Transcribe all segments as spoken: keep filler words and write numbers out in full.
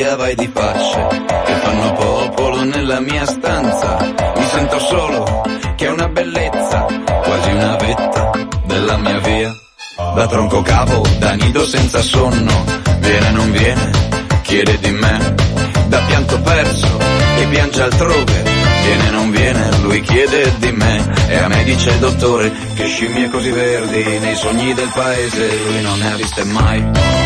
via vai di facce che fanno popolo nella mia stanza. Mi sento solo, che è una bellezza, quasi una vetta della mia via. Da tronco cavo, da nido senza sonno, viene non viene, chiede di me. Da pianto perso, che piange altrove, viene non viene, lui chiede di me. E a me dice il dottore che scimmie così verdi nei sogni del paese lui non ne ha viste mai.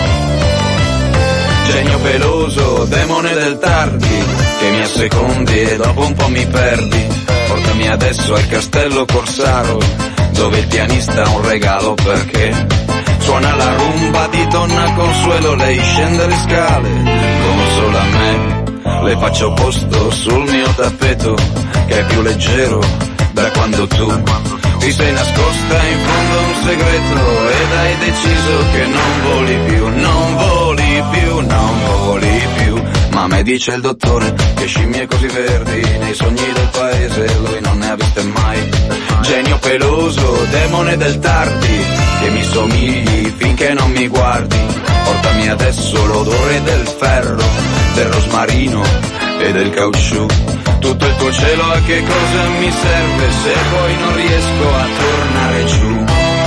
Genio peloso, demone del tardi, che mi assecondi e dopo un po' mi perdi. Portami adesso al castello Corsaro, dove il pianista ha un regalo perché suona la rumba di Donna Consuelo. Lei scende le scale come solo a me, le faccio posto sul mio tappeto che è più leggero da quando tu ti sei nascosta in fondo a un segreto ed hai deciso che non voli più, non voli più, non voli più. Ma me dice il dottore che scimmie così verdi nei sogni del paese lui non ne ha viste mai. Genio peloso, demone del tardi, che mi somigli finché non mi guardi. Portami adesso l'odore del ferro, del rosmarino e del caucciù. Tutto il tuo cielo a che cosa mi serve se poi non riesco a tornare giù.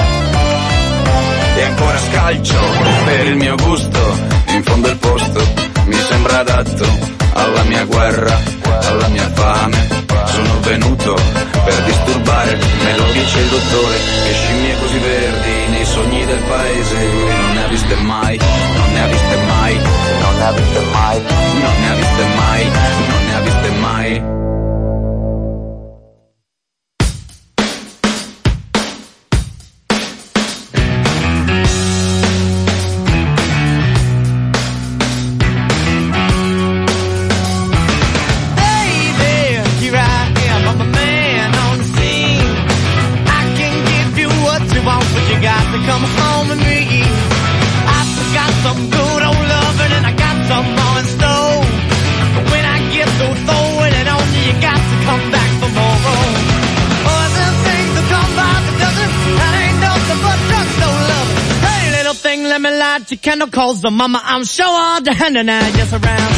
E ancora scalcio per il mio gusto, in fondo il posto mi sembra adatto alla mia guerra, alla mia fame. Sono venuto per disturbare, me lo dice il dottore, che scimmie così verdi nei sogni del paese lui non ne ha viste mai, non ne ha viste mai, non ne ha viste mai, non ne ha viste mai, non ne ha viste mai. Come home with me. I forgot some good old loving and I got some more in store. But when I get so throwing it on you, you got to come back for more. Oh, them things that come by the dozen, that ain't nothing but drugstore loving. Hey, little thing, let me light your candle, cause the mama I'm sure all the hand and I just around.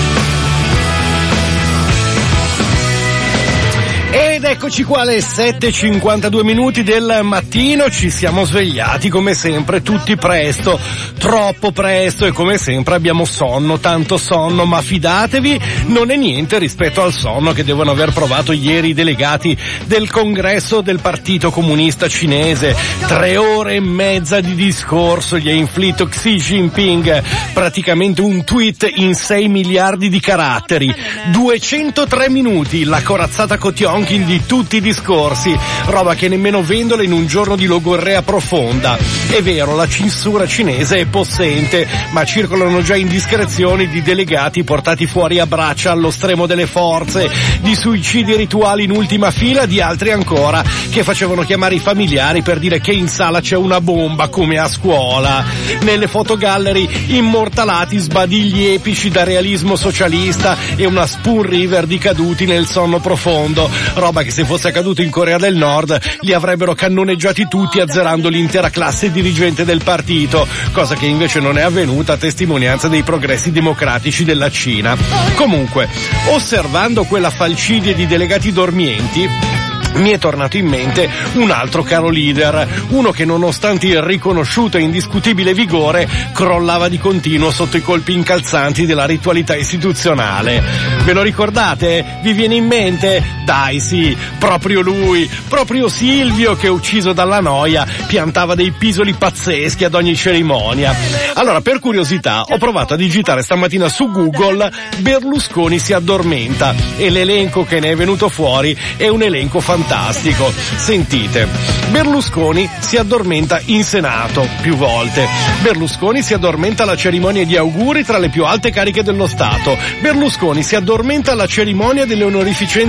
Ed eccoci qua alle sette e cinquantadue minuti del mattino, ci siamo svegliati come sempre tutti presto, troppo presto, e come sempre abbiamo sonno, tanto sonno, ma fidatevi, non è niente rispetto al sonno che devono aver provato ieri i delegati del congresso del Partito Comunista Cinese. Tre ore e mezza di discorso gli ha inflitto Xi Jinping, praticamente un tweet in sei miliardi di caratteri, duecentotré minuti, la corazzata Cotionkin di tutti i discorsi, roba che nemmeno Vendola in un giorno di logorrea profonda. È vero, la censura cinese è possente, ma circolano già indiscrezioni di delegati portati fuori a braccia allo stremo delle forze, di suicidi rituali in ultima fila, di altri ancora che facevano chiamare i familiari per dire che in sala c'è una bomba come a scuola. Nelle fotogallery immortalati sbadigli epici da realismo socialista e una Spoon River di caduti nel sonno profondo, roba che se fosse accaduto in Corea del Nord li avrebbero cannoneggiati tutti azzerando l'intera classe dirigente del partito, cosa che invece non è avvenuta a testimonianza dei progressi democratici della Cina. Comunque, osservando quella falcidie di delegati dormienti, mi è tornato in mente un altro caro leader, uno che nonostante il riconosciuto e indiscutibile vigore crollava di continuo sotto i colpi incalzanti della ritualità istituzionale. Ve lo ricordate? Vi viene in mente? Dai sì, proprio lui, proprio Silvio, che ucciso dalla noia piantava dei pisoli pazzeschi ad ogni cerimonia. Allora, per curiosità, ho provato a digitare stamattina su Google Berlusconi si addormenta e l'elenco che ne è venuto fuori è un elenco fantastico. Fantastico. Sentite, Berlusconi si addormenta in Senato più volte, Berlusconi si addormenta alla cerimonia di auguri tra le più alte cariche dello Stato, Berlusconi si addormenta alla cerimonia delle onorificenze di Cavaliere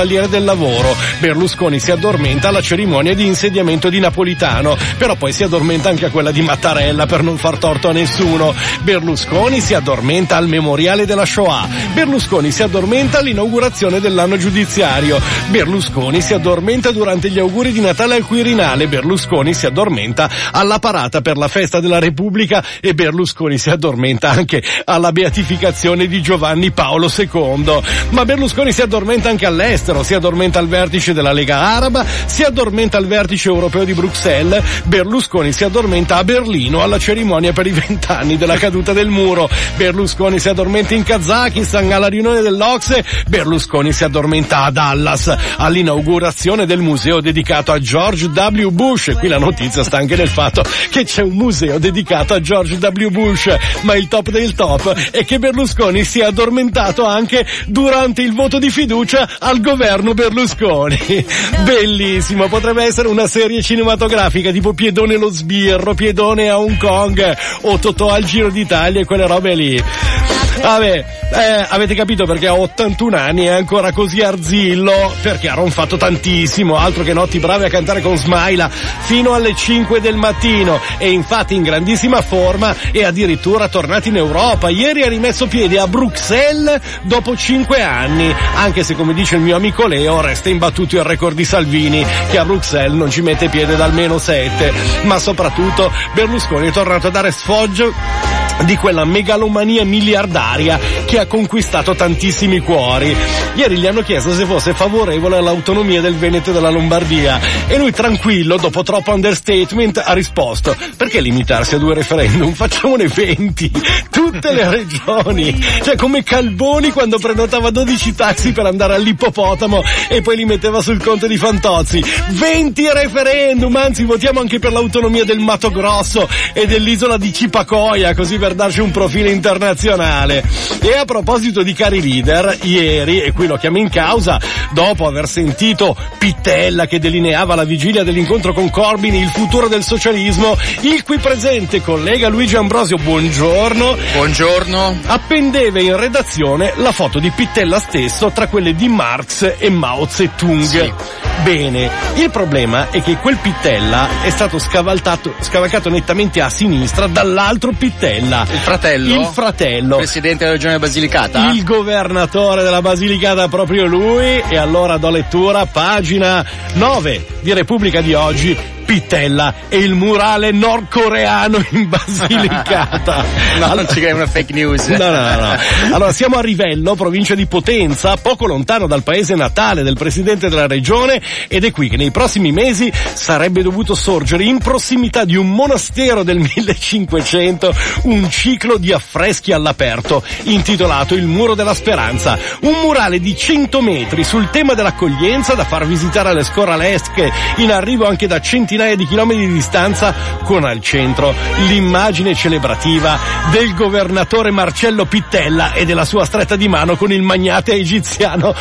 Cavaliere del Lavoro. Berlusconi si addormenta alla cerimonia di insediamento di Napolitano, però poi si addormenta anche a quella di Mattarella per non far torto a nessuno. Berlusconi si addormenta al memoriale della Shoah. Berlusconi si addormenta all'inaugurazione dell'anno giudiziario. Berlusconi si addormenta durante gli auguri di Natale al Quirinale. Berlusconi si addormenta alla parata per la festa della Repubblica e Berlusconi si addormenta anche alla beatificazione di Giovanni Paolo secondo. Ma Berlusconi si addormenta anche all'estero, si addormenta al vertice della Lega Araba, si addormenta al vertice europeo di Bruxelles. Berlusconi si addormenta a Berlino alla cerimonia per i vent'anni della caduta del muro. Berlusconi si addormenta in Kazakistan alla riunione dell'Ocse. Berlusconi si addormenta a Dallas all'inaugurazione del museo dedicato a George W. Bush. Qui la notizia sta anche nel fatto che c'è un museo dedicato a George W. Bush, ma il top del top è che Berlusconi si è addormentato anche durante il voto di fiducia al governo Berlusconi. Bellissimo, potrebbe essere una serie cinematografica tipo Piedone lo sbirro, Piedone a Hong Kong o Totò al Giro d'Italia e quelle robe lì. Vabbè, eh, avete capito perché ha ottantuno anni e è ancora così arzillo? Perché ha ronfato tantissimo, altro che notti bravi a cantare con Smaila fino alle cinque del mattino, e infatti in grandissima forma e addirittura tornato in Europa. Ieri ha rimesso piede a Bruxelles dopo cinque anni, anche se, come dice il mio amico Leo, resta imbattuto il record di Salvini, che a Bruxelles non ci mette piede da almeno sette. Ma soprattutto Berlusconi è tornato a dare sfoggio di quella megalomania miliardaria che ha conquistato tantissimi cuori. Ieri gli hanno chiesto se fosse favorevole all'autonomia del Veneto e della Lombardia e lui, tranquillo, dopo troppo understatement, ha risposto: perché limitarsi a due referendum? Facciamone venti, tutte le regioni, cioè come Calboni quando prenotava dodici taxi per andare all'ippopotamo e poi li metteva sul conto di Fantozzi. venti referendum, anzi votiamo anche per l'autonomia del Mato Grosso e dell'isola di Cipacoia, così per darci un profilo internazionale. E a proposito di cari leader, ieri, e qui lo chiamo in causa, dopo aver sentito Pittella che delineava alla vigilia dell'incontro con Corbyn il futuro del socialismo, il qui presente collega Luigi Ambrosio, buongiorno. Buongiorno. Appendeva in redazione la foto di Pittella stesso tra quelle di Marx e Mao Zedong. Sì. Bene, il problema è che quel Pittella è stato scavalcato, scavalcato nettamente a sinistra dall'altro Pittella. Il fratello? Il fratello. Presidente della regione Basilicata? Il governatore della Basilicata, proprio lui. E allora do lettura, pagina nove di Repubblica di oggi. Pittella e il murale nordcoreano in Basilicata. No, allora, non ci credo, una fake news. No, no, no, no. Allora, siamo a Rivello, provincia di Potenza, poco lontano dal paese natale del presidente della regione, ed è qui che nei prossimi mesi sarebbe dovuto sorgere, in prossimità di un monastero del millecinquecento, un ciclo di affreschi all'aperto intitolato Il Muro della Speranza, un murale di cento metri sul tema dell'accoglienza da far visitare alle scoralesche, in arrivo anche da centinaia di chilometri di distanza, con al centro l'immagine celebrativa del governatore Marcello Pittella e della sua stretta di mano con il magnate egiziano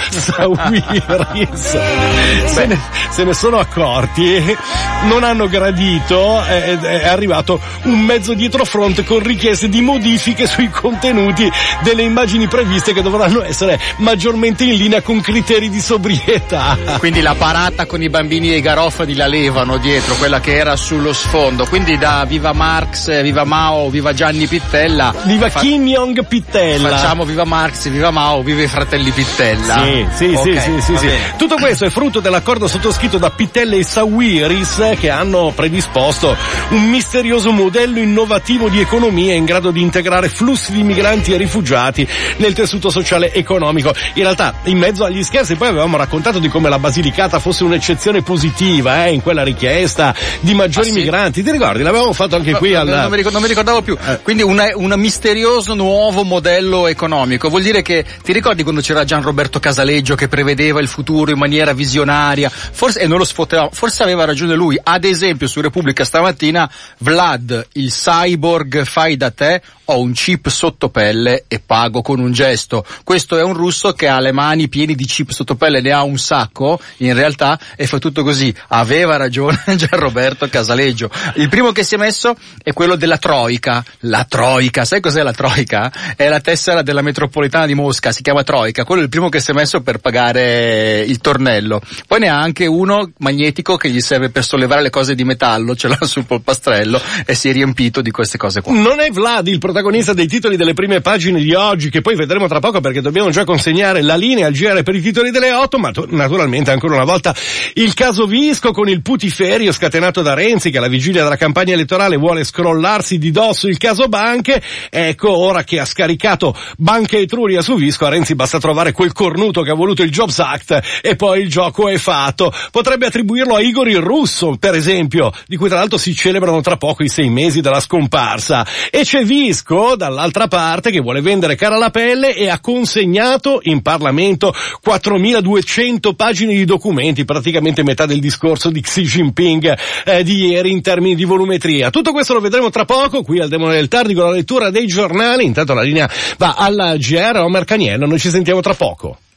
Sawiris. Se ne, se ne sono accorti, non hanno gradito, è, è arrivato un mezzo dietrofront con richieste di modifiche sui contenuti delle immagini previste, che dovranno essere maggiormente in linea con criteri di sobrietà. Quindi la parata con i bambini dei garofani la levano dietro, quella che era sullo sfondo, quindi da Viva Marx, Viva Mao, Viva Gianni Pittella, Viva fa- Kim Jong Pittella, facciamo Viva Marx, Viva Mao, Viva i fratelli Pittella. Sì, sì, okay, sì, sì, sì, sì. Tutto questo è frutto dell'accordo sottoscritto da Pittella e Sawiris, che hanno predisposto un misterioso modello innovativo di economia in grado di integrare flussi di migranti e rifugiati nel tessuto sociale e economico. In realtà, in mezzo agli scherzi, poi avevamo raccontato di come la Basilicata fosse un'eccezione positiva eh, in quella richiesta di maggiori ah, sì? migranti. Ti ricordi? L'avevamo fatto anche no, qui al... non, mi non mi ricordavo più. Eh. Quindi un misterioso nuovo modello economico. Vuol dire che, ti ricordi quando c'era Gian Roberto Casaleggio che prevedeva il futuro in maniera visionaria? Forse, e non lo sfoteva, forse aveva ragione lui. Ad esempio, su Repubblica stamattina, Vlad, il cyborg fai da te, ho un chip sotto pelle e pago con un gesto. Questo è un russo che ha le mani piene di chip sotto pelle, ne ha un sacco in realtà, e fa tutto così. Aveva ragione Gianroberto Casaleggio. Il primo che si è messo è quello della Troika. La Troika, sai cos'è la Troika? È la tessera della metropolitana di Mosca, si chiama Troika. Quello è il primo che si è messo per pagare il tornello. Poi ne ha anche uno magnetico che gli serve per sollevare le cose di metallo, ce l'ha sul polpastrello e si è riempito di queste cose qua. Non è Vlad il protagonista dei titoli delle prime pagine di oggi, che poi vedremo tra poco perché dobbiamo già consegnare la linea al G R per i titoli delle otto, ma to- naturalmente ancora una volta il caso Visco con il putiferio scatenato da Renzi che alla vigilia della campagna elettorale vuole scrollarsi di dosso il caso banche. Ecco, ora che ha scaricato Banca Etruria su Visco, a Renzi basta trovare quel cornuto che ha voluto il Jobs Act e poi il gioco è fatto. Potrebbe attribuirlo a Igor il Russo, per esempio, di cui tra l'altro si celebrano tra poco i sei mesi dalla scomparsa. E c'è Visco, dall'altra parte, che vuole vendere cara la pelle e ha consegnato in Parlamento quattromiladuecento pagine di documenti, praticamente metà del discorso di Xi Jinping eh, di ieri in termini di volumetria. Tutto questo lo vedremo tra poco qui al Demone del Tardi con la lettura dei giornali. Intanto la linea va alla G R. Omer Caniello, noi ci sentiamo tra poco.